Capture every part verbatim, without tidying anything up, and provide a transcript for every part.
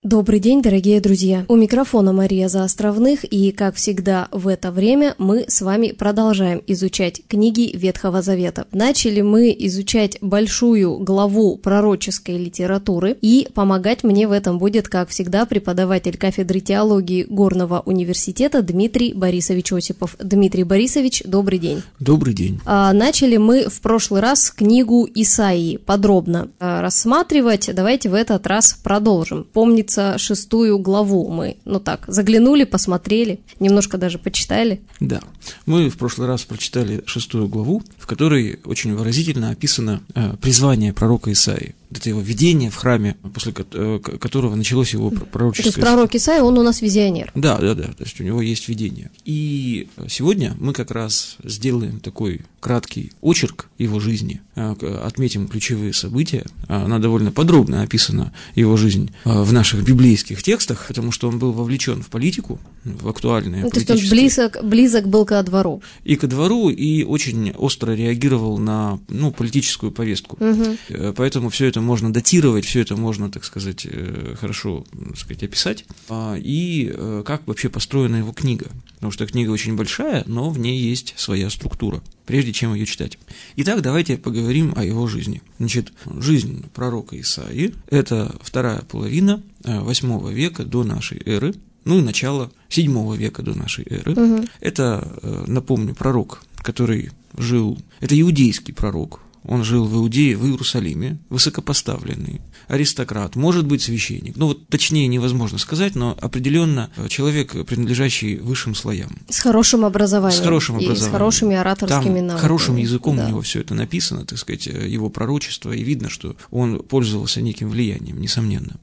Добрый день, дорогие друзья! У микрофона Мария Заостровных, и, как всегда, в это время мы с вами продолжаем изучать книги Ветхого Завета. Начали мы изучать большую главу пророческой литературы, и помогать мне в этом будет, как всегда, преподаватель кафедры теологии Горного университета Дмитрий Борисович Осипов. Дмитрий Борисович, добрый день! Добрый день! А, начали мы в прошлый раз книгу Исаии подробно а, рассматривать. Давайте в этот раз продолжим. Помнится, шестую главу мы, ну так, заглянули, посмотрели, немножко даже почитали. Да, мы в прошлый раз прочитали шестую главу, в которой очень выразительно описано э, призвание пророка Исаии. Это его видение в храме, после которого началось его пророческое... То есть пророк Исаия, он у нас визионер. Да, да, да, то есть у него есть видение. И сегодня мы как раз сделаем такой краткий очерк его жизни, отметим ключевые события. Она довольно подробно описана, его жизнь, в наших библейских текстах, потому что он был вовлечен в политику, в актуальные ну, политические... То есть он близок, близок был ко двору. И ко двору, и очень остро реагировал на ну, политическую повестку. Угу. Поэтому все это можно датировать, все это можно, так сказать, хорошо, так сказать, описать. И как вообще построена его книга. Потому что книга очень большая, но в ней есть своя структура, прежде чем ее читать. Итак, давайте поговорим о его жизни. Значит, жизнь пророка Исаии – это вторая половина восьмого века до нашей эры, ну и начало седьмого века до нашей эры. Угу. Это, напомню, пророк, который жил, это иудейский пророк. Он жил в Иудее, в Иерусалиме, высокопоставленный, аристократ, может быть, священник. Ну вот точнее невозможно сказать, но определенно человек, принадлежащий высшим слоям. С хорошим образованием. С хорошим образованием. И с хорошими ораторскими Там навыками. Хорошим языком да. у него все это написано, так сказать, его пророчество, и видно, что он пользовался неким влиянием, несомненно.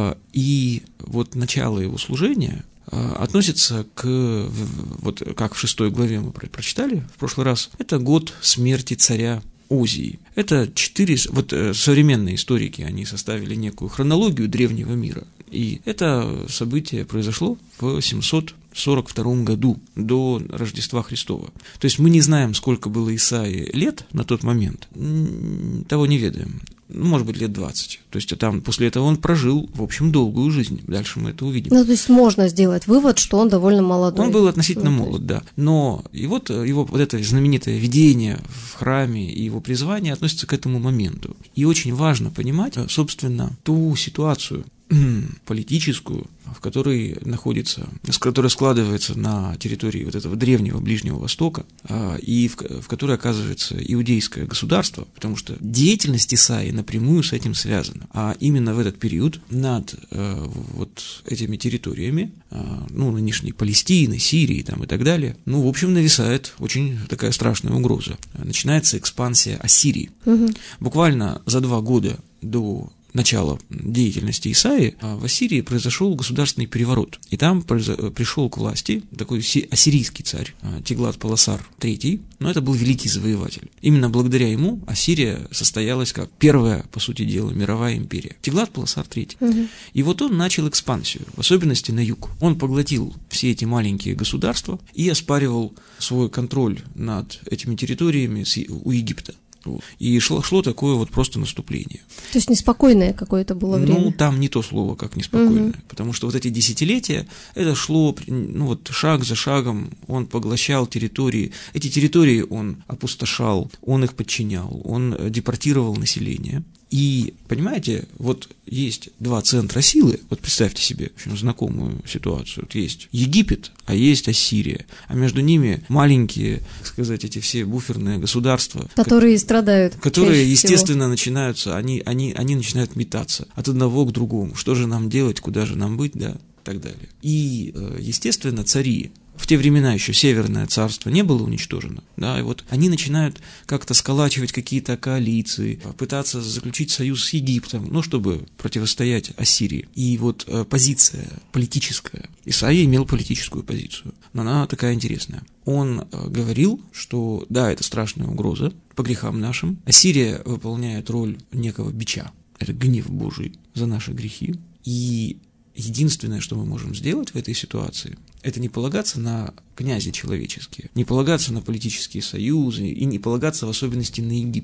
И вот начало его служения относится к, вот как в шестой главе мы прочитали в прошлый раз, это год смерти царя Озии. Это четыре, вот современные историки, они составили некую хронологию древнего мира, и это событие произошло в семьсот сорок втором году до Рождества Христова. То есть мы не знаем, сколько было Исаии лет на тот момент, того не ведаем. Может быть, лет двадцать. То есть там после этого он прожил, в общем, долгую жизнь. Дальше мы это увидим. Ну, то есть можно сделать вывод, что он довольно молодой. Он был относительно ну, молод, да. Но и вот его вот это знаменитое видение в храме и его призвание относится к этому моменту. И очень важно понимать, собственно, ту ситуацию политическую, в которой находится, которая складывается на территории вот этого древнего Ближнего Востока, и в, в которой оказывается иудейское государство, потому что деятельность Исаии напрямую с этим связана. А именно в этот период над вот этими территориями, ну, нынешней Палестины, Сирии там, и так далее, ну, в общем, нависает очень такая страшная угроза. Начинается экспансия Ассирии. Угу. Буквально за два года до начала деятельности Исаии в Ассирии произошел государственный переворот, и там пришел к власти такой ассирийский царь Тиглат-Пилесар третий, но это был великий завоеватель. Именно благодаря ему Ассирия состоялась как первая, по сути дела, мировая империя. Тиглат-Пилесар третий. Угу. И вот он начал экспансию, в особенности на юг. Он поглотил все эти маленькие государства и оспаривал свой контроль над этими территориями у Египта. И шло, шло такое вот просто наступление. То есть неспокойное какое-то было время? Ну, там не то слово, как неспокойное, угу. Потому что вот эти десятилетия, это шло, ну вот шаг за шагом, он поглощал территории, эти территории он опустошал, он их подчинял, он депортировал население. И, понимаете, вот есть два центра силы, вот представьте себе очень знакомую ситуацию, вот есть Египет, а есть Ассирия, а между ними маленькие, так сказать, эти все буферные государства, которые как, страдают, которые, естественно, всего. начинаются, они, они, они начинают метаться от одного к другому, что же нам делать, куда же нам быть, да, и так далее. И, естественно, цари, в те времена еще Северное царство не было уничтожено, да, и вот они начинают как-то сколачивать какие-то коалиции, пытаться заключить союз с Египтом, ну, чтобы противостоять Ассирии. И вот э, позиция политическая, Исаия имел политическую позицию, но она такая интересная. Он э, говорил, что да, это страшная угроза по грехам нашим, Ассирия выполняет роль некого бича, это гнев Божий за наши грехи, и единственное, что мы можем сделать в этой ситуации, это не полагаться на князи человеческие, не полагаться на политические союзы и не полагаться в особенности на Египет.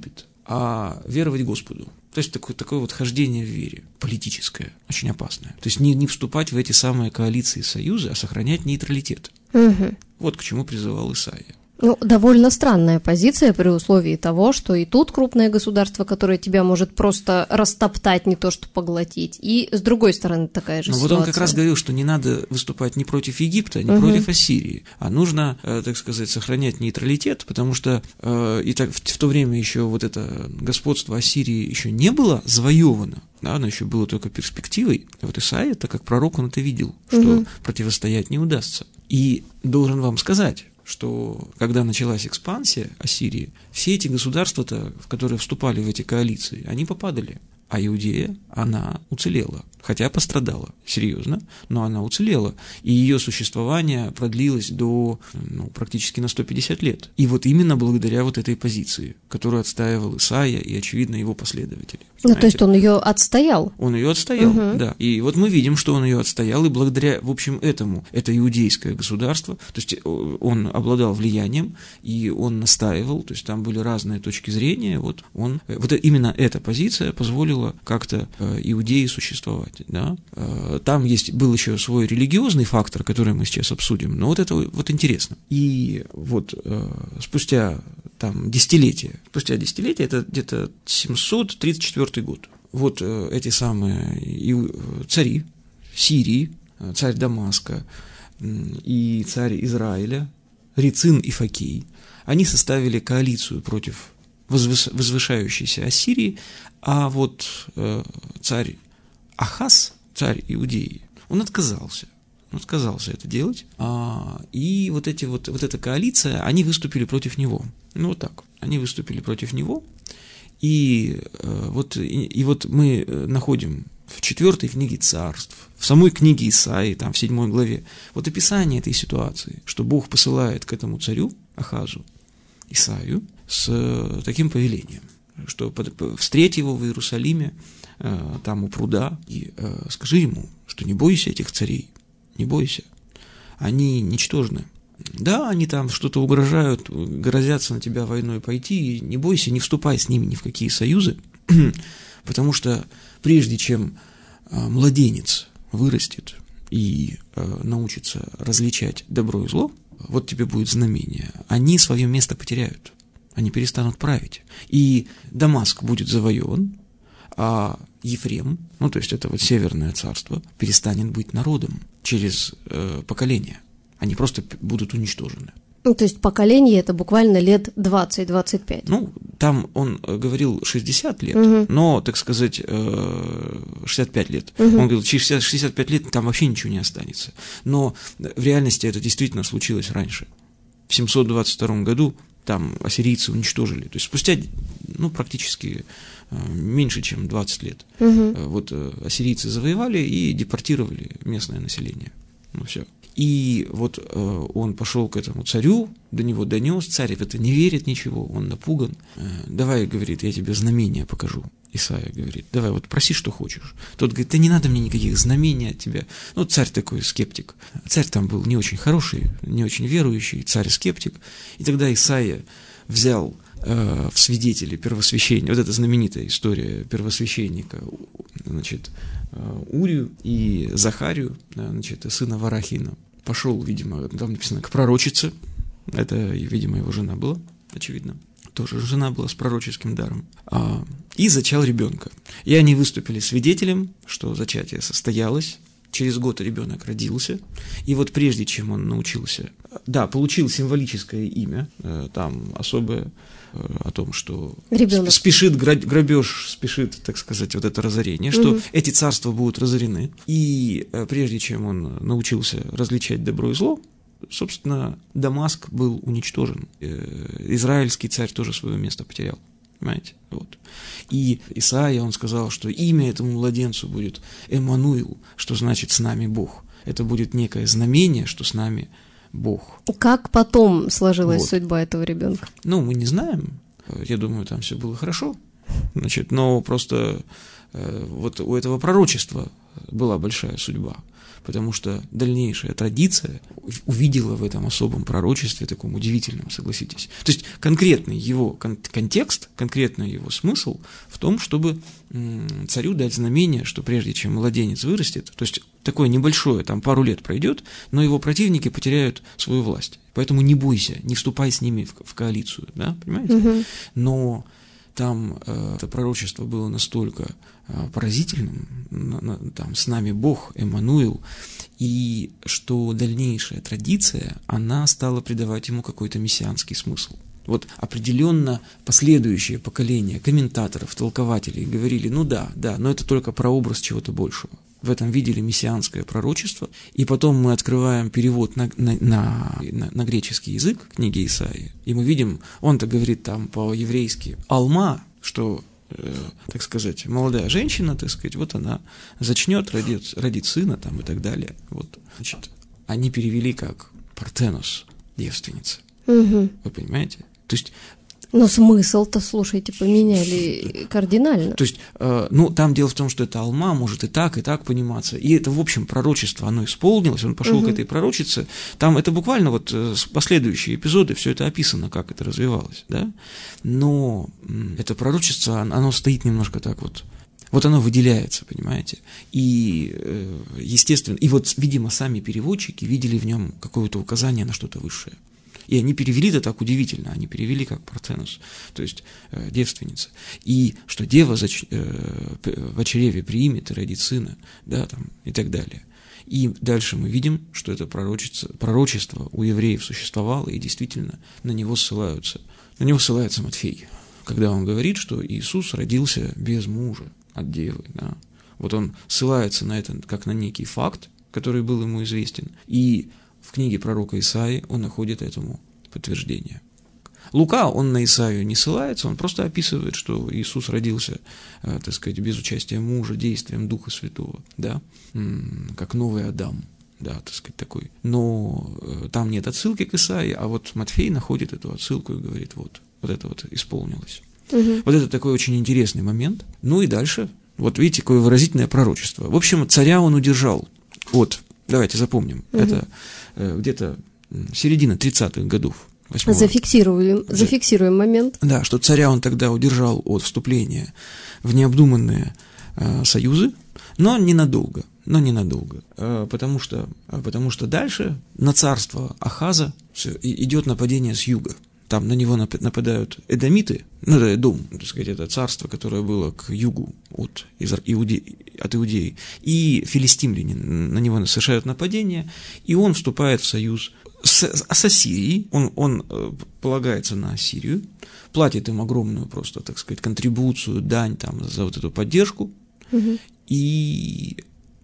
а веровать Господу. То есть такое, такое вот хождение в вере, политическое, очень опасное. То есть не, не вступать в эти самые коалиции и союзы, а сохранять нейтралитет. Угу. Вот к чему призывал Исаия. Ну, довольно странная позиция при условии того, что и тут крупное государство, которое тебя может просто растоптать, не то что поглотить, и с другой стороны такая же Но ситуация. вот он как раз говорил, что не надо выступать ни против Египта, ни угу. против Ассирии, а нужно, так сказать, сохранять нейтралитет, потому что и так, в то время еще вот это господство Ассирии еще не было завоевано, да, оно еще было только перспективой. И вот Исаия, так как пророк, он это видел, что угу. противостоять не удастся. И должен вам сказать, что когда началась экспансия Ассирии, все эти государства-то, в которые вступали в эти коалиции, они попадали. А Иудея, она уцелела, хотя пострадала, серьезно, но она уцелела, и ее существование продлилось до, ну, практически на сто пятьдесят лет. И вот именно благодаря вот этой позиции, которую отстаивал Исаия и, очевидно, его последователи. Ну, то есть он ее отстоял? Он ее отстоял, угу. да. И вот мы видим, что он ее отстоял, и благодаря, в общем, этому, это иудейское государство, то есть он обладал влиянием, и он настаивал, то есть там были разные точки зрения, вот он, вот именно эта позиция позволила как-то э, Иудеи существовать, да. Э, там есть, был еще свой религиозный фактор, который мы сейчас обсудим, но вот это вот интересно. И вот э, спустя там десятилетия, спустя десятилетия, это где-то семьсот тридцать четвёртый год, вот э, эти самые и, цари Сирии, царь Дамаска э, и царь Израиля, Рецин и Факий, они составили коалицию против возвышающейся Ассирии, а вот э, царь Ахаз, царь Иудеи, он отказался, он отказался это делать, а, и вот, эти вот, вот эта коалиция, они выступили против него, ну вот так, они выступили против него, и, э, вот, и, и вот мы находим в четвертой книге Царств, в самой книге Исаии, там в седьмой главе, вот описание этой ситуации, что Бог посылает к этому царю Ахазу Исаию с таким повелением, что встреть его в Иерусалиме, там у пруда, и скажи ему, что не бойся этих царей, не бойся, они ничтожны. Да, они там что-то угрожают, грозятся на тебя войной пойти, и не бойся, не вступай с ними ни в какие союзы, потому что прежде чем младенец вырастет и научится различать добро и зло, вот тебе будет знамение, они свое место потеряют, они перестанут править, и Дамаск будет завоеван, а Ефрем, ну то есть это вот северное царство, перестанет быть народом через э, поколение, они просто будут уничтожены. Ну, то есть поколение это буквально лет двадцать-двадцать пять. Ну, там он говорил шестьдесят лет, угу. но, так сказать, шестьдесят пять лет. Угу. Он говорил, через шестьдесят пять лет там вообще ничего не останется. Но в реальности это действительно случилось раньше. В семьсот двадцать втором году там ассирийцы уничтожили. То есть спустя, ну, практически меньше, чем двадцать лет. Угу. Вот ассирийцы завоевали и депортировали местное население. Ну, все. И вот э, он пошел к этому царю, до него донес, царь в это не верит ничего, он напуган. Э, давай, говорит, я тебе знамения покажу. Исаия говорит, давай вот проси, что хочешь. Тот говорит, да не надо мне никаких знамений от тебя. Ну, царь такой скептик. Царь там был не очень хороший, не очень верующий, царь-скептик. И тогда Исаия взял э, в свидетели первосвященника, вот эта знаменитая история первосвященника, значит, Урию и Захарию, значит, сына Варахина. Пошел, видимо, там написано, к пророчице, это, видимо, его жена была, очевидно, тоже жена была с пророческим даром, а, и зачал ребенка. И они выступили свидетелем, что зачатие состоялось, через год ребенок родился, и вот прежде чем он научился, да, получил символическое имя, там особое, о том, что ребенок. спешит грабеж, спешит, так сказать, вот это разорение, что угу. эти царства будут разорены. И прежде чем он научился различать добро и зло, собственно, Дамаск был уничтожен. Израильский царь тоже свое место потерял. Понимаете? Вот. И Исаия, он сказал, что имя этому младенцу будет Эммануил, что значит «с нами Бог». Это будет некое знамение, что с нами Бог. Как потом сложилась вот. судьба этого ребенка? Ну, мы не знаем. Я думаю, там все было хорошо. Значит, но просто э, вот у этого пророчества была большая судьба, потому что дальнейшая традиция увидела в этом особом пророчестве, таком удивительном, согласитесь. То есть конкретный его кон- контекст, конкретный его смысл в том, чтобы м, царю дать знамение, что прежде чем младенец вырастет, то есть такое небольшое, там пару лет пройдет, но его противники потеряют свою власть. Поэтому не бойся, не вступай с ними в, в коалицию, да, понимаете? Угу. Но там э, это пророчество было настолько э, поразительным, на, на, там с нами Бог, Эммануил, и что дальнейшая традиция, она стала придавать ему какой-то мессианский смысл. Вот определенно последующие поколения комментаторов, толкователей говорили, ну да, да, но это только прообраз чего-то большего. В этом видели мессианское пророчество, и потом мы открываем перевод на, на, на, на, на греческий язык книги Исаии, и мы видим, он-то говорит там по-еврейски «алма», что, э, так сказать, молодая женщина, так сказать, вот она зачнет, родит, родит сына там и так далее. Вот, значит, они перевели как «партенос», девственница. Угу. Вы понимаете? То есть... Но смысл-то, слушайте, поменяли кардинально. То есть, э, ну, там дело в том, что это алма может и так, и так пониматься. И это, в общем, пророчество, оно исполнилось, он пошел угу. к этой пророчице. Там это буквально вот последующие эпизоды, все это описано, как это развивалось, да? Но это пророчество, оно стоит немножко так вот. Вот оно выделяется, понимаете? И, естественно, и вот, видимо, сами переводчики видели в нем какое-то указание на что-то высшее. И они перевели это так удивительно, они перевели как «партенос», то есть э, девственница. И что дева зач, э, в чреве приимет и родит сына, да, там, и так далее. И дальше мы видим, что это пророчество у евреев существовало, и действительно на него ссылаются. На него ссылается Матфей, когда он говорит, что Иисус родился без мужа от девы. Да. Вот он ссылается на это как на некий факт, который был ему известен, и в книге пророка Исаии он находит этому подтверждение. Лука, он на Исаию не ссылается, он просто описывает, что Иисус родился, э, так сказать, без участия мужа, действием Духа Святого, да, м-м, как новый Адам, да, так сказать, такой. Но э, там нет отсылки к Исаии, а вот Матфей находит эту отсылку и говорит, вот, вот это вот исполнилось. Угу. Вот это такой очень интересный момент. Ну и дальше, вот видите, какое выразительное пророчество. В общем, царя он удержал от... Давайте запомним, угу. это э, где-то середина тридцатых годов. восьмого. Зафиксируем, зафиксируем момент. Да, что царя он тогда удержал от вступления в необдуманные э, союзы, но ненадолго, но ненадолго, э, потому, что, потому что дальше на царство Ахаза идет нападение с юга. Там на него нападают эдомиты, ну, это Эдом, так сказать, это царство, которое было к югу от, Иуде, от Иудеи, и филистимляне на него совершают нападение, и он вступает в союз с, с Ассирией, он, он полагается на Ассирию, платит им огромную просто, так сказать, контрибуцию, дань там, за вот эту поддержку, угу. и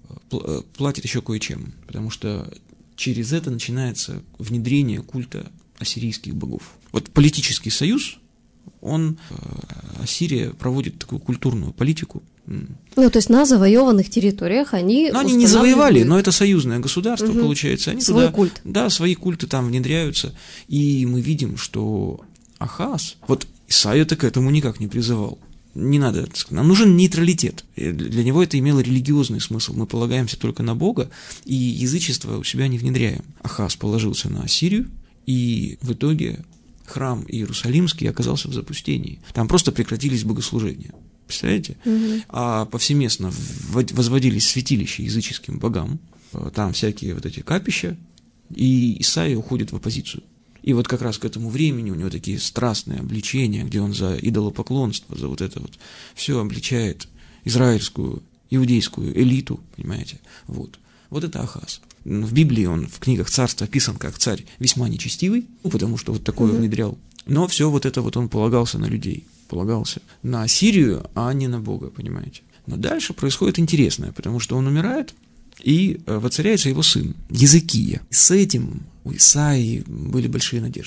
платит еще кое-чем, потому что через это начинается внедрение культа ассирийских богов. Вот политический союз, он, Ассирия проводит такую культурную политику. Ну, то есть на завоеванных территориях они... Но они не завоевали, но это союзное государство, угу. получается. Они свой туда, культ. Да, свои культы там внедряются, и мы видим, что Ахаз, вот Исаия-то к этому никак не призывал. Не надо, нам нужен нейтралитет. Для него это имело религиозный смысл. Мы полагаемся только на Бога, и язычество у себя не внедряем. Ахаз положился на Ассирию, и в итоге храм Иерусалимский оказался в запустении. Там просто прекратились богослужения. Представляете? Угу. А повсеместно возводились святилища языческим богам. Там всякие вот эти капища. И Исаия уходит в оппозицию. И вот как раз к этому времени у него такие страстные обличения, где он за идолопоклонство, за вот это вот все обличает израильскую, иудейскую элиту, понимаете? Вот. Вот это Ахаз. В Библии он в книгах царств описан как царь весьма нечестивый, ну, потому что вот такое mm-hmm. внедрял. Но все вот это вот он полагался на людей, полагался на Ассирию, а не на Бога, понимаете. Но дальше происходит интересное, потому что он умирает, и воцаряется его сын Езекия. И с этим у Исаии были большие надежды.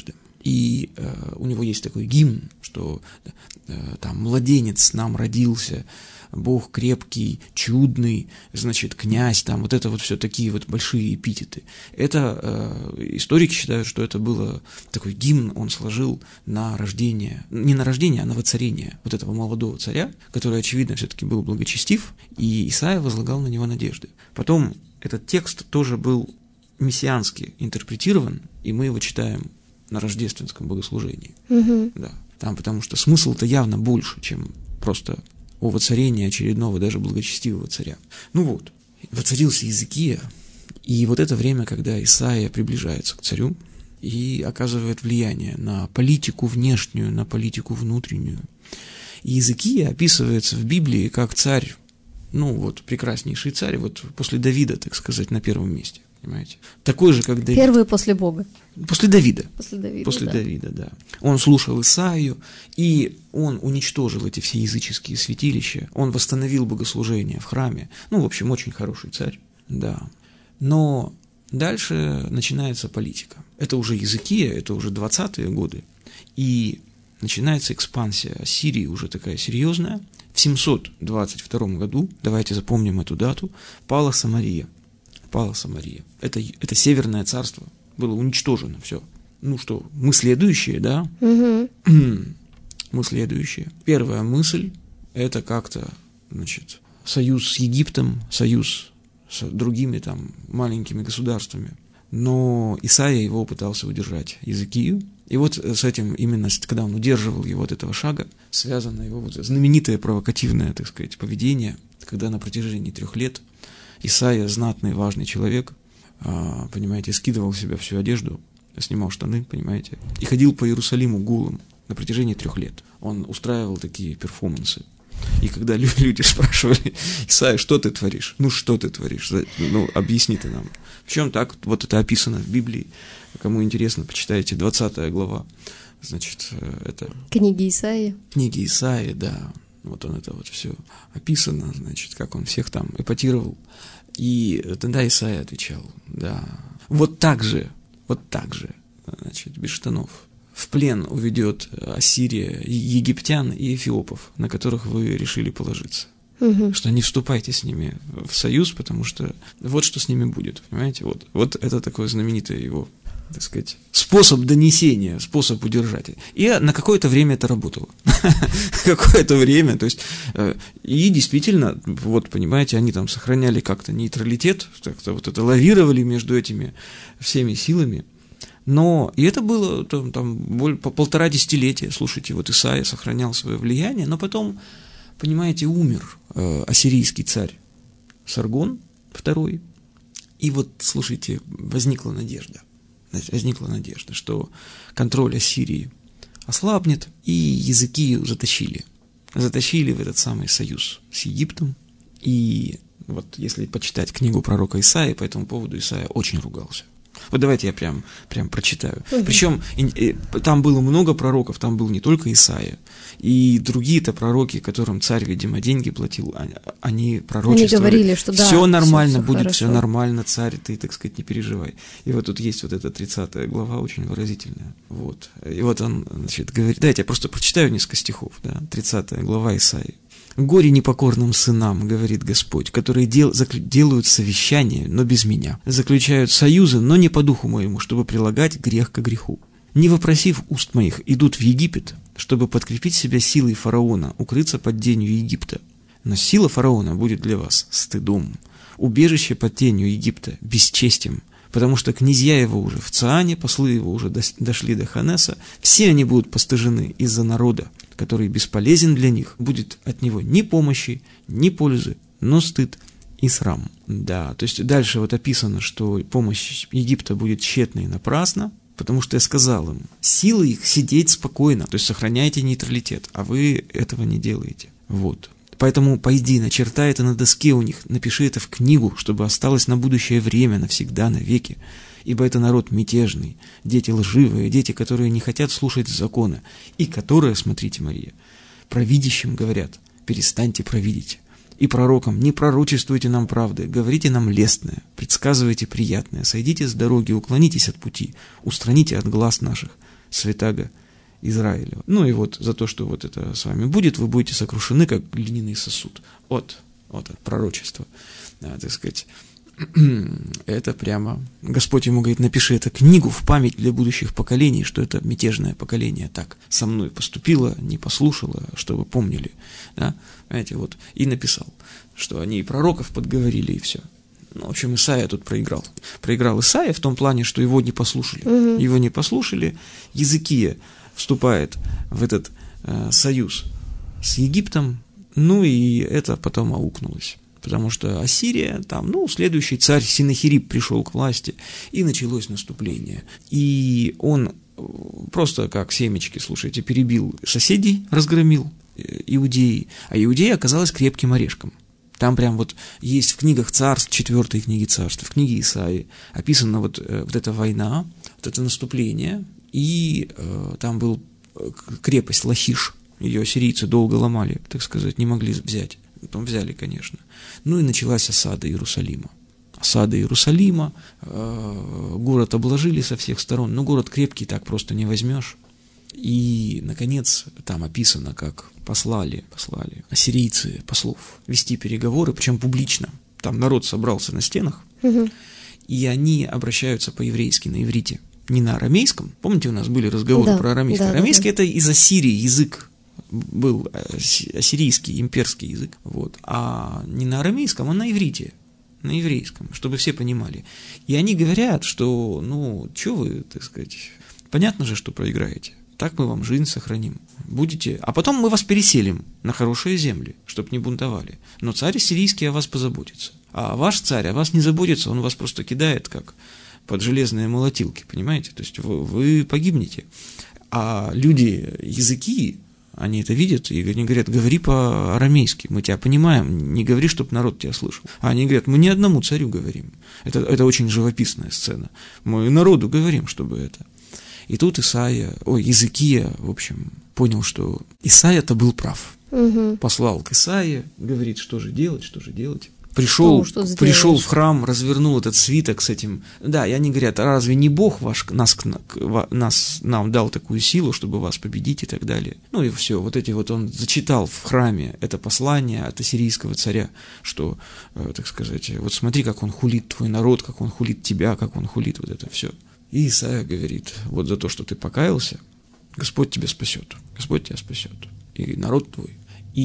И э, у него есть такой гимн, что э, там «Младенец нам родился», Бог крепкий, чудный, значит, князь, там вот это вот все такие вот большие эпитеты. Это э, историки считают, что это было такой гимн, он сложил на рождение, не на рождение, а на воцарение вот этого молодого царя, который, очевидно, все-таки был благочестив, и Исаия возлагал на него надежды. Потом этот текст тоже был мессиански интерпретирован, и мы его читаем на рождественском богослужении. Угу. Да, там, потому что смысл-то явно больше, чем просто о воцарении очередного, даже благочестивого царя. Ну вот, воцарился Иезекия, и вот это время, когда Исаия приближается к царю и оказывает влияние на политику внешнюю, на политику внутреннюю. И Иезекия описывается в Библии как царь, ну вот, прекраснейший царь, вот после Давида, так сказать, на первом месте. Понимаете? Такой же, как Давид. Первый после Бога. После Давида. После Давида, После да. Давида, да. Он слушал Исаию, и он уничтожил эти все языческие святилища, он восстановил богослужение в храме. Ну, в общем, очень хороший царь, да. Но дальше начинается политика. Это уже Иезекия, это уже двадцатые годы, и начинается экспансия Ассирии, уже такая серьезная. В семьсот двадцать втором году, давайте запомним эту дату, пала Самария. Пала Самария. Это, это Северное царство. Было уничтожено все. Ну что, мы следующие, да? Угу. Мы следующие. Первая мысль – это как-то, значит, союз с Египтом, союз с другими там маленькими государствами. Но Исаия его пытался удержать, Иезекию. И вот с этим, именно когда он удерживал его от этого шага, связано его вот знаменитое провокативное, так сказать, поведение, когда на протяжении трех лет Исаия, знатный, важный человек, понимаете, скидывал с себя всю одежду, снимал штаны, понимаете, и ходил по Иерусалиму голым на протяжении трех лет. Он устраивал такие перформансы. И когда люди спрашивали: Исаия, что ты творишь? Ну, что ты творишь? Ну, объясни ты нам. В чем так? Вот это описано в Библии. Кому интересно, почитайте, двадцатая глава. Значит, это... Книги Исаии. Книги Исаии, да. Вот он это вот все описано, значит, как он всех там эпатировал. И тогда Исаия отвечал: да, вот так же, вот так же, значит, без штанов, в плен уведет Ассирия египтян и эфиопов, на которых вы решили положиться. Угу. Что не вступайте с ними в союз, потому что вот что с ними будет, понимаете? Вот, вот это такое знаменитое его, так сказать, способ донесения, способ удержать. И на какое-то время это работало. Какое-то время, то есть, и действительно, вот, понимаете, они там сохраняли как-то нейтралитет, как-то вот это лавировали между этими всеми силами. Но и это было там, там более, по полтора десятилетия, слушайте, вот Исаия сохранял свое влияние, но потом, понимаете, умер э, ассирийский царь Саргон второй, и вот, слушайте, возникла надежда, возникла надежда, что контроль Ассирии ослабнет, и Иезекию затащили, затащили в этот самый союз с Египтом, и вот если почитать книгу пророка Исаии, по этому поводу Исаия очень ругался. Вот давайте я прям, прям прочитаю. Угу. Причем там было много пророков, там был не только Исаия, и другие-то пророки, которым царь, видимо, деньги платил, они пророчествовали. Они говорили, что да, все нормально, все, будет хорошо. Все нормально, царь, ты, так сказать, не переживай. И вот тут есть вот эта тридцатая глава, очень выразительная. Вот. И вот он, значит, говорит, дайте я просто прочитаю несколько стихов, да, тридцатая глава Исаии. «Горе непокорным сынам, говорит Господь, которые дел, делают совещания, но без меня, заключают союзы, но не по духу моему, чтобы прилагать грех к греху. Не вопросив уст моих, идут в Египет, чтобы подкрепить себя силой фараона, укрыться под тенью Египта. Но сила фараона будет для вас стыдом, убежище под тенью Египта бесчестием, потому что князья его уже в Цаане, послы его уже дошли до Ханеса, все они будут постыжены из-за народа, который бесполезен для них, будет от него ни помощи, ни пользы, но стыд и срам». Да, то есть дальше вот описано, что помощь Египта будет тщетна и напрасна, потому что я сказал им: сила их сидеть спокойно, то есть сохраняйте нейтралитет, а вы этого не делаете. Вот. Поэтому пойди, начертай это на доске у них, напиши это в книгу, чтобы осталось на будущее время, навсегда, навеки. Ибо это народ мятежный, дети лживые, дети, которые не хотят слушать закона, и которые, смотрите, Мария, провидящим говорят: перестаньте провидеть. И пророкам: не пророчествуйте нам правды, говорите нам лестное, предсказывайте приятное, сойдите с дороги, уклонитесь от пути, устраните от глаз наших, святаго Израилева. Ну и вот за то, что вот это с вами будет, вы будете сокрушены, как глиняный сосуд. Вот, вот это пророчество, да, так сказать. Это прямо... Господь ему говорит, напиши эту книгу в память для будущих поколений, что это мятежное поколение так со мной поступило, не послушало, чтобы помнили. Да? Понимаете, вот. И написал, что они и пророков подговорили, и все. Ну, в общем, Исаия тут проиграл. Проиграл Исаия в том плане, что его не послушали. Угу. Его не послушали. Езекия вступает в этот э, союз с Египтом, ну и это потом аукнулось. Потому что Ассирия, там, ну, следующий царь Синахирип пришел к власти, и началось наступление. И он просто как семечки, слушайте, перебил соседей, разгромил Иудеи, а Иудея оказалась крепким орешком. Там прям вот есть в книгах царств, четвертой книге царств, в книге Исаии описана вот, вот эта война, вот это наступление, и э, там был крепость Лахиш, ее ассирийцы долго ломали, так сказать, не могли взять. Потом взяли, конечно. Ну и началась осада Иерусалима. Осада Иерусалима, э, город обложили со всех сторон, но город крепкий, так просто не возьмешь. И, наконец, там описано, как послали, послали ассирийцы послов вести переговоры, причем публично. Там народ собрался на стенах, угу. И они обращаются по-еврейски, на иврите, не на арамейском. Помните, у нас были разговоры да, про арамейский? Да, арамейский да, да. Это из Ассирии язык. Был ассирийский, имперский язык, вот, а не на арамейском, а на иврите, на еврейском, чтобы все понимали. И они говорят, что, ну, что вы, так сказать, понятно же, что проиграете, так мы вам жизнь сохраним, будете, а потом мы вас переселим на хорошие земли, чтобы не бунтовали, но царь ассирийский о вас позаботится, а ваш царь о вас не заботится, он вас просто кидает, как под железные молотилки, понимаете, то есть вы, вы погибнете, а люди, языки, они это видят, и они говорят, говори по-арамейски, мы тебя понимаем, не говори, чтобы народ тебя слышал. А они говорят, мы ни одному царю говорим. Это, это очень живописная сцена. Мы народу говорим, чтобы это. И тут Исаия, ой, Езекия, в общем, понял, что Исаия-то был прав. Угу. Послал к Исаии, говорит, что же делать, что же делать. Пришел, что, что пришел в храм, развернул этот свиток с этим. Да, и они говорят, а разве не Бог ваш нас, нас нам дал такую силу, чтобы вас победить и так далее. Ну и все, вот эти вот он зачитал в храме это послание от ассирийского царя, что, э, так сказать, вот смотри, как он хулит твой народ, как он хулит тебя, как он хулит вот это все. И Исаия говорит, вот за то, что ты покаялся, Господь тебя спасет, Господь тебя спасет, и народ твой.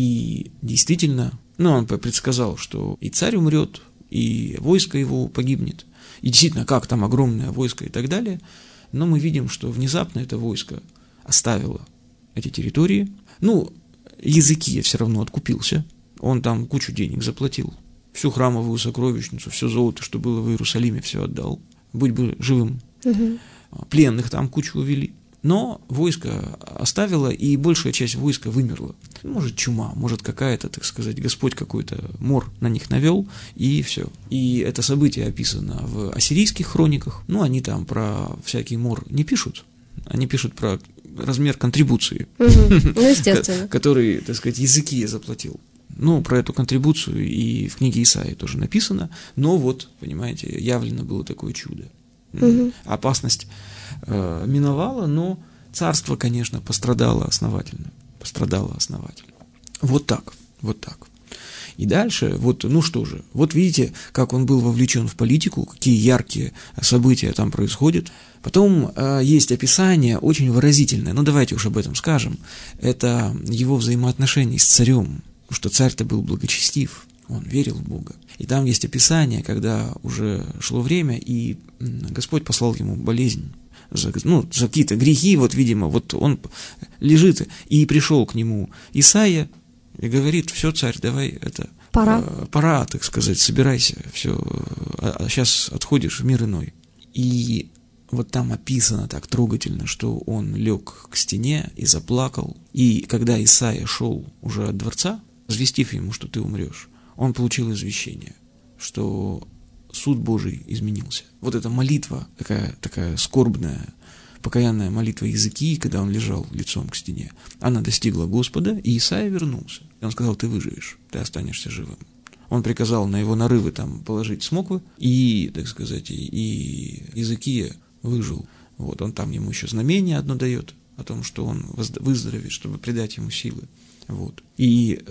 И действительно, ну, он предсказал, что и царь умрет, и войско его погибнет. И действительно, как там огромное войско и так далее. Но мы видим, что внезапно это войско оставило эти территории. Ну, Езекия все равно откупился. Он там кучу денег заплатил. Всю храмовую сокровищницу, все золото, что было в Иерусалиме, все отдал. Будь бы живым. Угу. Пленных там кучу увели. Но войско оставило, и большая часть войска вымерла. Может, чума, может, какая-то, так сказать, Господь какой-то мор на них навел, и все. И это событие описано в ассирийских хрониках. Ну, они там про всякий мор не пишут, они пишут про размер контрибуции, который, так сказать, Езекия заплатил. Ну, про эту контрибуцию и в книге Исаии тоже написано, но вот, понимаете, явлено было такое чудо. Угу. Опасность э, миновала, но царство, конечно, пострадало основательно. Пострадало основательно. Вот так, вот так. И дальше, вот, ну что же, вот видите, как он был вовлечен в политику, какие яркие события там происходят. Потом э, есть описание очень выразительное, ну давайте уж об этом скажем, это его взаимоотношения с царем, потому что царь-то был благочестив. Он верил в Бога. И там есть описание, когда уже шло время, и Господь послал ему болезнь, за, ну, за какие-то грехи, вот, видимо, вот он лежит, и пришел к нему Исаия, и говорит, все, царь, давай, это, пора, э, пора, так сказать, собирайся, все, а, а сейчас отходишь в мир иной. И вот там описано так трогательно, что он лег к стене и заплакал, и когда Исаия шел уже от дворца, возвестив ему, что ты умрешь, он получил извещение, что суд Божий изменился. Вот эта молитва, такая, такая скорбная, покаянная молитва Езекии, когда он лежал лицом к стене, она достигла Господа, и Исаия вернулся. И он сказал, ты выживешь, ты останешься живым. Он приказал на его нарывы там положить смоквы, и, так сказать, и Езекия выжил. Вот, он там ему еще знамение одно дает о том, что он выздоровеет, чтобы придать ему силы. Вот. И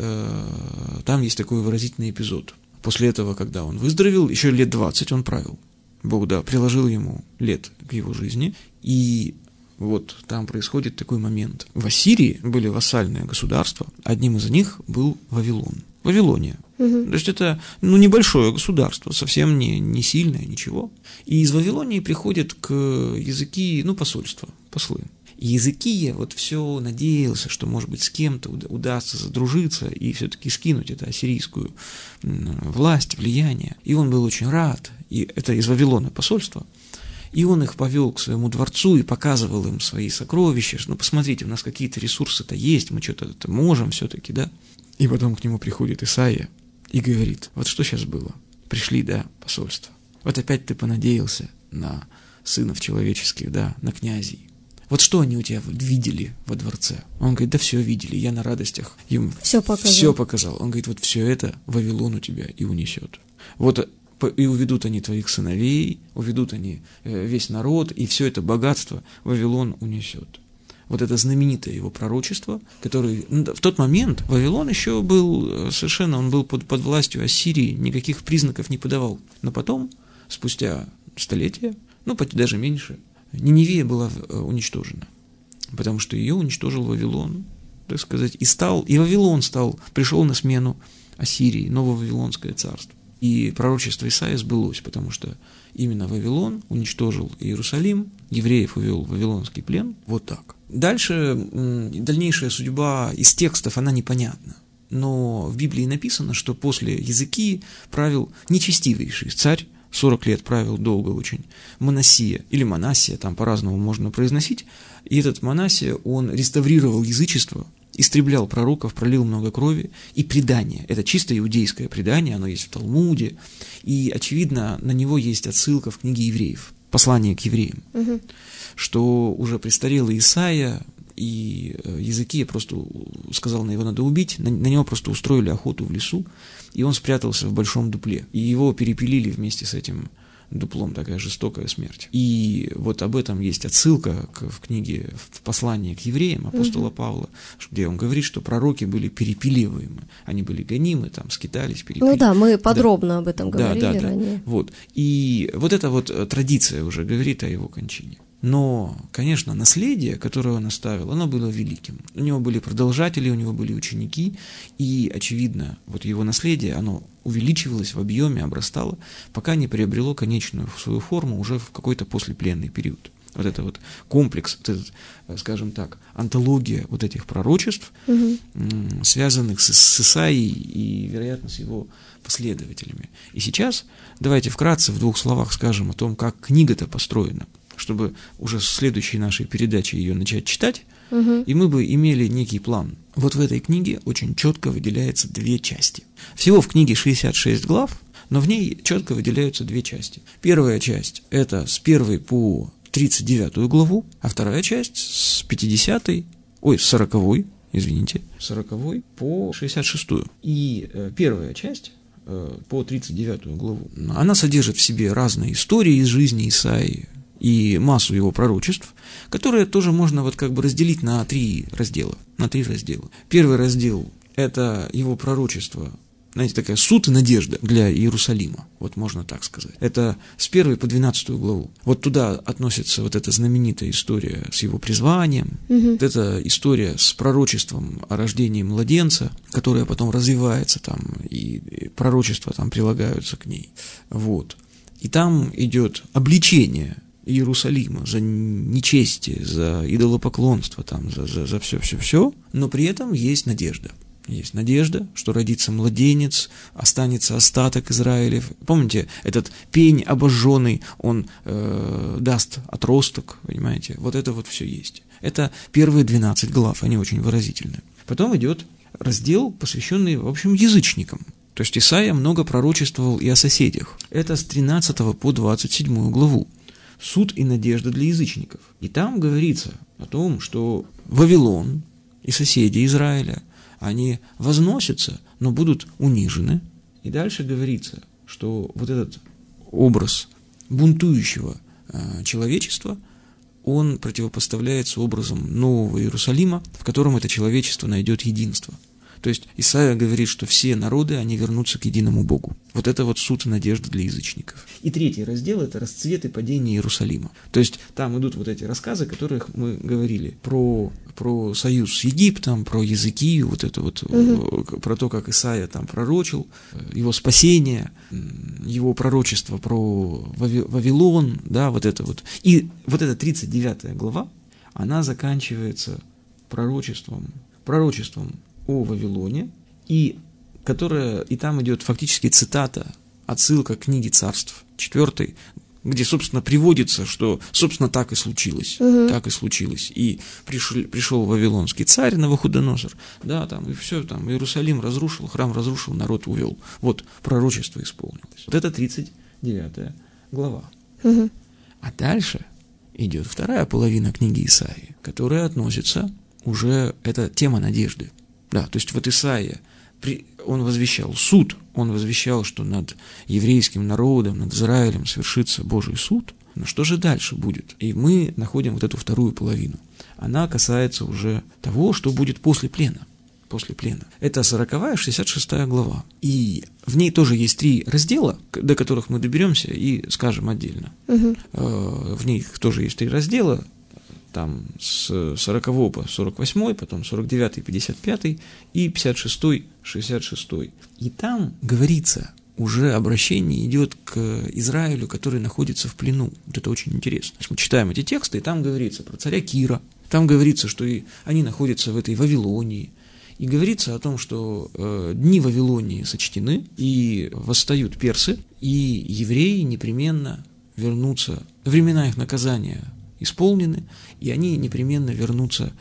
э, там есть такой выразительный эпизод. После этого, когда он выздоровел, еще лет двадцать он правил. Бог, да, приложил ему лет к его жизни. И вот там происходит такой момент. В Ассирии были вассальные государства. Одним из них был Вавилон. Вавилония. Угу. То есть это ну, небольшое государство, совсем не, не сильное, ничего. И из Вавилонии приходят к языки, ну, посольства, послы. И Иезекия вот все надеялся, что, может быть, с кем-то удастся задружиться и все-таки скинуть эту ассирийскую власть, влияние. И он был очень рад. И это из Вавилона посольство. И он их повел к своему дворцу и показывал им свои сокровища. Ну, посмотрите, у нас какие-то ресурсы-то есть, мы что-то можем все-таки, да. И потом к нему приходит Исаия и говорит: вот что сейчас было? Пришли, да, посольство. Вот опять ты понадеялся на сынов человеческих, да, на князей. Вот что они у тебя видели во дворце? Он говорит: да все видели, я на радостях им все показал. Все показал. Он говорит: вот все это Вавилон у тебя и унесет. Вот и уведут они твоих сыновей, уведут они весь народ, и все это богатство Вавилон унесет. Вот это знаменитое его пророчество, которое в тот момент Вавилон еще был совершенно, он был под, под властью Ассирии, никаких признаков не подавал. Но потом, спустя столетия, ну, даже меньше, Ниневия была уничтожена, потому что ее уничтожил Вавилон, так сказать, и стал, и Вавилон стал, пришел на смену Ассирии, ново-вавилонское царство. И пророчество Исаии сбылось, потому что именно Вавилон уничтожил Иерусалим, евреев увел в вавилонский плен, вот так. Дальше, дальнейшая судьба из текстов, она непонятна. Но в Библии написано, что после Иезекии правил нечестивейший царь, сорок лет правил долго очень, Манассия, или Манассия, там по-разному можно произносить, и этот Манассия, он реставрировал язычество, истреблял пророков, пролил много крови, и предание, это чисто иудейское предание, оно есть в Талмуде, и, очевидно, на него есть отсылка в книге Евреев, послание к евреям, угу. Что уже престарелый Исаия и Иезекия просто сказал, на его надо убить, на, на него просто устроили охоту в лесу, и он спрятался в большом дупле, и его перепилили вместе с этим дуплом, такая жестокая смерть. И вот об этом есть отсылка к, в книге, в послании к евреям апостола угу. Павла, где он говорит, что пророки были перепиливаемы, они были гонимы, там, скитались, перепиливаемы. Ну да, мы подробно да. об этом говорили да, да, ранее. Да. Вот. И вот эта вот традиция уже говорит о его кончине. Но, конечно, наследие, которое он оставил, оно было великим. У него были продолжатели, у него были ученики, и, очевидно, вот его наследие, оно увеличивалось в объеме, обрастало, пока не приобрело конечную свою форму уже в какой-то послепленный период. Вот это вот комплекс, вот этот, скажем так, антология вот этих пророчеств, угу. связанных с, с Исаией и, вероятно, с его последователями. И сейчас давайте вкратце в двух словах скажем о том, как книга-то построена, чтобы уже в следующей нашей передаче ее начать читать, угу. и мы бы имели некий план. Вот в этой книге очень четко выделяются две части. Всего в книге шестьдесят шесть глав, но в ней четко выделяются две части. Первая часть – это с первой по тридцать девятую главу, а вторая часть с пятидесятой, ой, с сороковой, извините, с сороковой по шестьдесят шестую. И э, первая часть э, по тридцать девятую главу, она содержит в себе разные истории из жизни Исаии, и массу его пророчеств, которые тоже можно вот как бы разделить на три раздела. На три раздела. Первый раздел – это его пророчество, знаете, такая суд и надежда для Иерусалима, вот можно так сказать. Это с первой по двенадцатую главу. Вот туда относится вот эта знаменитая история с его призванием, угу. вот эта история с пророчеством о рождении младенца, которая потом развивается там, и пророчества там прилагаются к ней. Вот. И там идет обличение Иерусалима за нечестие, за идолопоклонство, там, за, за, за все-все-все, но при этом есть надежда. Есть надежда, что родится младенец, останется остаток Израилев. Помните, этот пень обожженный, он э, даст отросток, понимаете? Вот это вот все есть. Это первые двенадцать глав, они очень выразительны. Потом идет раздел, посвященный, в общем, язычникам. То есть Исаия много пророчествовал и о соседях. Это с тринадцатой по двадцать седьмую главу. Суд и надежда для язычников. И там говорится о том, что Вавилон и соседи Израиля, они возносятся, но будут унижены. И дальше говорится, что вот этот образ бунтующего э, человечества, он противопоставляется образом нового Иерусалима, в котором это человечество найдет единство. То есть Исаия говорит, что все народы, они вернутся к единому Богу. Вот это вот суд и надежда для язычников. И третий раздел – это расцвет и падение Иерусалима. То есть там идут вот эти рассказы, о которых мы говорили, про, про союз с Египтом, про Языкию, вот это вот, угу. про то, как Исаия там пророчил, его спасение, его пророчество про Вавилон, да, вот это вот. И вот эта тридцать девятая глава, она заканчивается пророчеством, пророчеством о Вавилоне, и, которая, и там идет фактически цитата, отсылка к книге Царств, четвертой, где, собственно, приводится, что, собственно, так и случилось, угу. так и случилось. И пришел, пришел вавилонский царь Навуходоносор, да, там, и все, там, Иерусалим разрушил, храм разрушил, народ увел. Вот, пророчество исполнилось. Вот это тридцать девятая глава. Угу. А дальше идет вторая половина книги Исаии, которая относится уже, это тема надежды. Да, то есть вот Исаия, он возвещал суд, он возвещал, что над еврейским народом, над Израилем свершится Божий суд, но что же дальше будет? И мы находим вот эту вторую половину. Она касается уже того, что будет после плена. После плена. Это сороковая, шестьдесят шестая глава. И в ней тоже есть три раздела, до которых мы доберемся и скажем отдельно. Угу. В них тоже есть три раздела. Там с сорокового по сорок восьмой, потом сорок девятый, пятьдесят пятый и пятьдесят шестой, шестьдесят шестой. И там говорится, уже обращение идет к Израилю, который находится в плену. Вот это очень интересно. Мы читаем эти тексты, и там говорится про царя Кира, там говорится, что и они находятся в этой Вавилонии, и говорится о том, что э, дни Вавилонии сочтены, и восстают персы, и евреи непременно вернутся, времена их наказания исполнены, и они непременно вернутся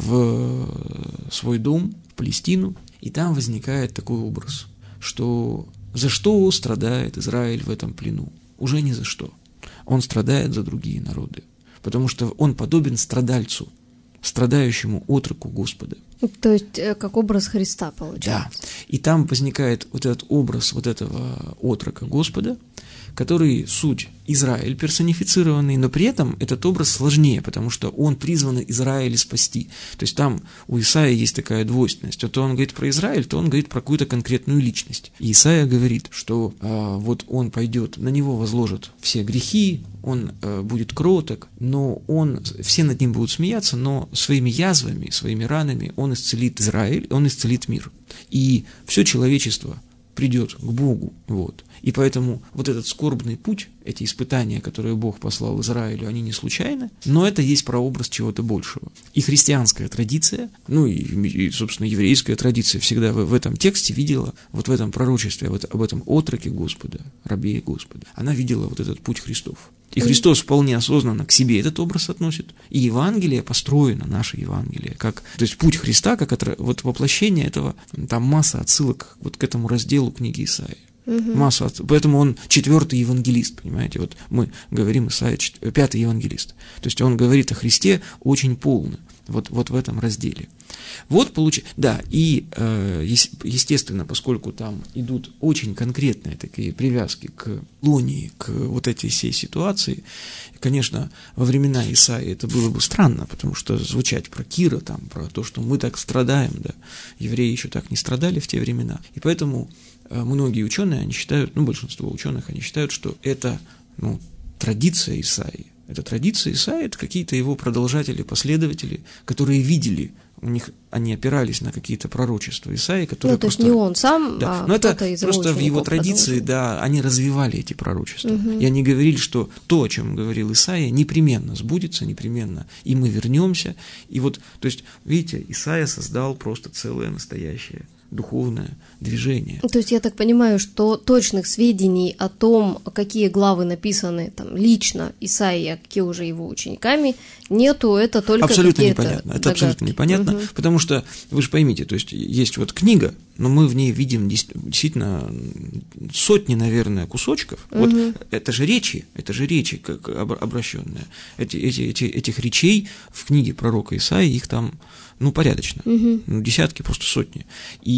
в свой дом, в Палестину, и там возникает такой образ, что за что страдает Израиль в этом плену? Уже ни за что. Он страдает за другие народы, потому что он подобен страдальцу, страдающему отроку Господа. То есть как образ Христа получается. Да, и там возникает вот этот образ вот этого отрока Господа, который суть Израиль персонифицированный, но при этом этот образ сложнее, потому что он призван Израиля спасти. То есть там у Исаии есть такая двойственность. То он говорит про Израиль, то он говорит про какую-то конкретную личность. И Исаия говорит, что а, вот он пойдет, на него возложат все грехи, он а, будет кроток, но он, все над ним будут смеяться, но своими язвами, своими ранами он исцелит Израиль, он исцелит мир. И все человечество придет к Богу, вот. И поэтому вот этот скорбный путь, эти испытания, которые Бог послал Израилю, они не случайны, но это есть прообраз чего-то большего. И христианская традиция, ну и, и собственно, еврейская традиция всегда в, в этом тексте видела, вот в этом пророчестве, вот об этом отроке Господа, рабе Господа, она видела вот этот путь Христов. И Христос вполне осознанно к себе этот образ относит. И Евангелие построено, наше Евангелие, как, то есть путь Христа, как отра, вот воплощение этого, там масса отсылок вот к этому разделу книги Исаии. Угу. Массу от... Поэтому он четвертый евангелист, понимаете, вот мы говорим Исаия, чет... пятый евангелист. То есть он говорит о Христе очень полно, вот, вот в этом разделе. Вот получается, да, и э, естественно, поскольку там идут очень конкретные такие привязки к Лонии, к вот этой всей ситуации, конечно, во времена Исаии это было бы странно, потому что звучать про Кира, там, про то, что мы так страдаем, да, евреи еще так не страдали в те времена, и поэтому многие ученые, они считают, ну, большинство ученых, они считают, что это, ну, традиция Исаии. Это традиция Исаии, это какие-то его продолжатели, последователи, которые видели, у них они опирались на какие-то пророчества Исаии, которые ну, то просто... есть не он сам, да. а Но это из просто его в его традиции, продолжил. Да, они развивали эти пророчества. Угу. И они говорили, что то, о чем говорил Исаия, непременно сбудется, непременно, и мы вернемся. И вот, то есть, видите, Исаия создал просто целое настоящее духовное движение. То есть я так понимаю, что точных сведений о том, какие главы написаны там лично Исаии, а какие уже его учениками, нету, это только абсолютно какие-то непонятно. Это догадки. абсолютно непонятно, угу. Потому что, вы же поймите, то есть есть вот книга, но мы в ней видим действительно сотни, наверное, кусочков. Угу. Вот это же речи, это же речи как обращенные. Эти, эти, эти, этих речей в книге пророка Исаии, их там, ну, порядочно, угу. ну, десятки, просто сотни. И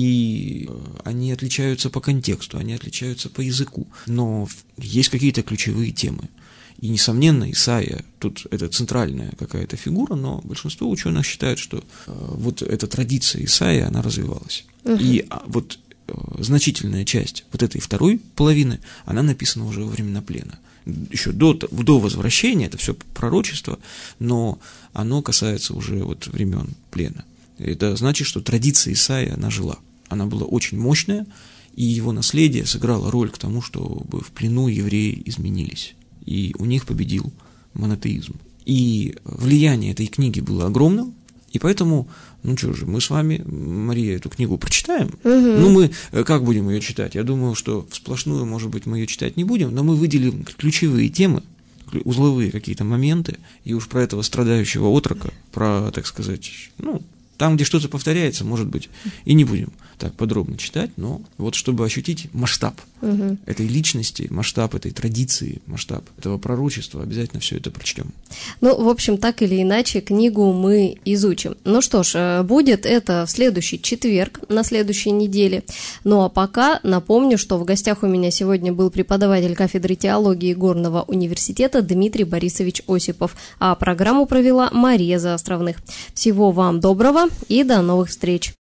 и они отличаются по контексту, они отличаются по языку, но есть какие-то ключевые темы. И, несомненно, Исаия, тут это центральная какая-то фигура, но большинство ученых считают, что э, вот эта традиция Исаии, она развивалась. Uh-huh. И а, вот э, значительная часть вот этой второй половины, она написана уже во времена плена. Еще до, до возвращения, это все пророчество, но оно касается уже вот времен плена. Это значит, что традиция Исаии, она жила. Она была очень мощная, и его наследие сыграло роль к тому, чтобы в плену евреи изменились. И у них победил монотеизм. И влияние этой книги было огромным, и поэтому, ну что же, мы с вами, Мария, эту книгу прочитаем. Угу. Ну, мы как будем ее читать? Я думаю, что всплошную, может быть, мы ее читать не будем, но мы выделим ключевые темы, узловые какие-то моменты, и уж про этого страдающего отрока, про, так сказать, ну, там, где что-то повторяется, может быть, и не будем так подробно читать, но вот чтобы ощутить масштаб угу. этой личности, масштаб этой традиции, масштаб этого пророчества, обязательно все это прочтем. Ну, в общем, так или иначе, книгу мы изучим. Ну что ж, будет это в следующий четверг, на следующей неделе. Ну а пока напомню, что в гостях у меня сегодня был преподаватель кафедры теологии Горного университета Дмитрий Борисович Осипов, а программу провела Мария Заостровных. Всего вам доброго и до новых встреч!